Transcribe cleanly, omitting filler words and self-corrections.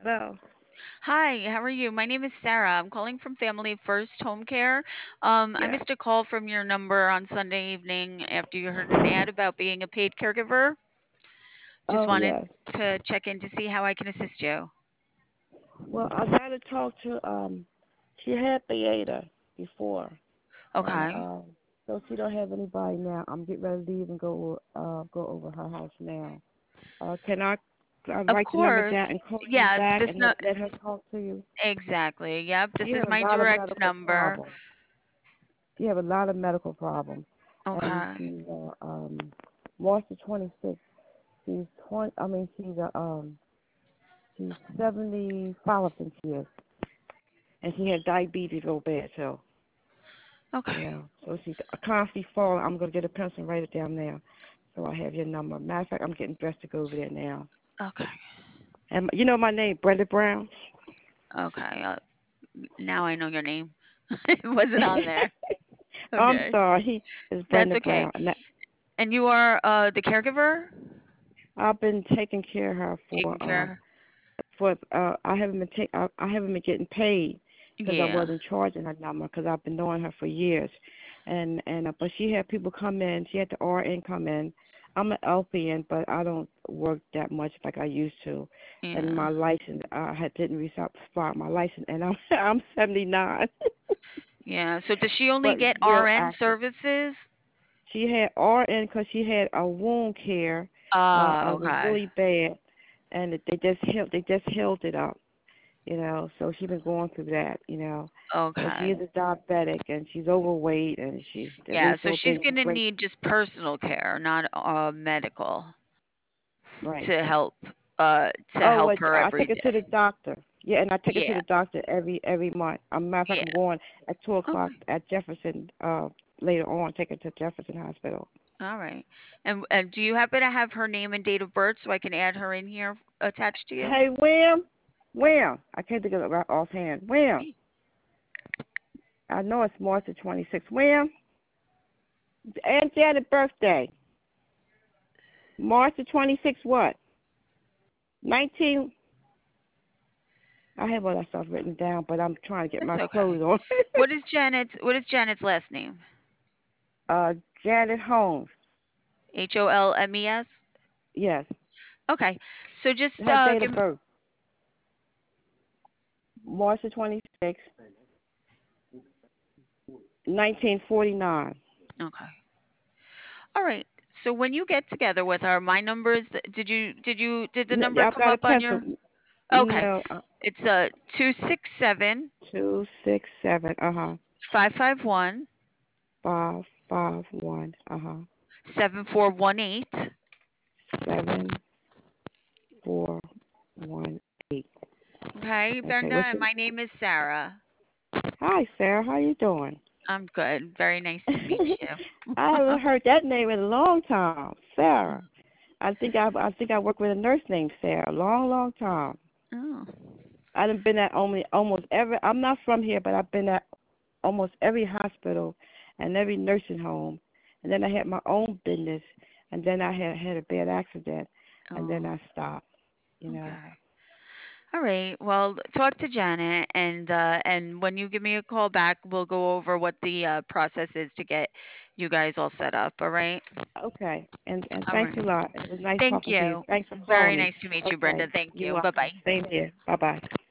Hello. Hi, how are you? My name is Sarah. I'm calling from Family First Home Care. I Yes. missed a call from your number on Sunday evening after you heard an ad about being a paid caregiver. Just Oh, wanted yes. to check in to see how I can assist you. Well, I got to talk to. She had theater before, and Okay. so she don't have anybody now. I'm getting ready to leave and go over her house now. Can I Of write the number down course. and call you Yeah, back this and no let her talk to you? exactly. Yep, She this is has a my lot of direct medical number. problems. She have a lot of medical problems, and Okay. she's March the 26th. She's 20. I mean, she's 75, I think she is, and she had diabetes real bad, so. Okay. Yeah. So she's constantly falling. I'm gonna get a pencil and write it down now, so I have your number. Matter of fact, I'm getting dressed to go over there now. Okay. And you know my name, Brenda Brown. Okay. Now I know your name. It wasn't on there. I'm Okay. sorry, it's That's Brenda okay. Brown. And that, And you are the caregiver? I've been taking care of her Taking care. I haven't been I haven't been getting paid because I Yeah. wasn't charging her number because I've been knowing her for years, and but she had people come in. She had the RN come in. I'm an LPN, but I don't work that much like I used to, and Yeah. my license I had didn't reset my license, and I'm I'm 79, Yeah. So does she only but get real RN active. services? She had RN because she had a wound care. It was Okay. really bad, and they just healed it up. So she's been going through that. So she Okay. is a diabetic and she's overweight and she's the Yeah, waist so so she's big and gonna great. need just personal care, not medical Right. to Oh, help well, her I every take her to the day. doctor. Yeah, and I take her to Yeah. the doctor every month. Matter of fact, Yeah. I'm going at 2 o'clock Okay. at Jefferson. Later on, take her to Jefferson Hospital. All right. And do you happen to have her name and date of birth so I can add her in here attached to you? Hey, William, I can't think of it right offhand. William, I know it's March the 26th. William, Aunt Janet's birthday, March the 26th. What? 19. I have all that stuff written down, but I'm trying to get That's my okay. clothes on. What is Janet's last name? uh, Janet Holmes. Holmes? Yes. Okay. So just Her date give of me birth, March the 26th, 1949. okay. All right. So when you get together with her, my number is did the number I've come got a up on pencil. your Okay. No, It's 267 267. 551 551. 7418. 7418. Okay, Okay. Brenda, and my name is Sarah. Hi, Sarah. How you doing? I'm good. Very nice to meet you. I haven't heard that name in a long time, Sarah. I think I work with a nurse named Sarah. Long, long time. Oh. I done been at only almost every. I'm not from here, but I've been at almost every hospital and every nursing home. And then I had my own business, and then I had a bad accident, and then Oh. I stopped. You know. Okay. All right. Well, talk to Janet, and when you give me a call back, we'll go over what the process is to get you guys all set up. All right. Okay. And All thanks right. a lot. It was nice Thank talking to you. you. Thanks for Very calling me. nice to meet you, Okay. Brenda. Thank You're you. Bye welcome. bye. Same here. Bye bye.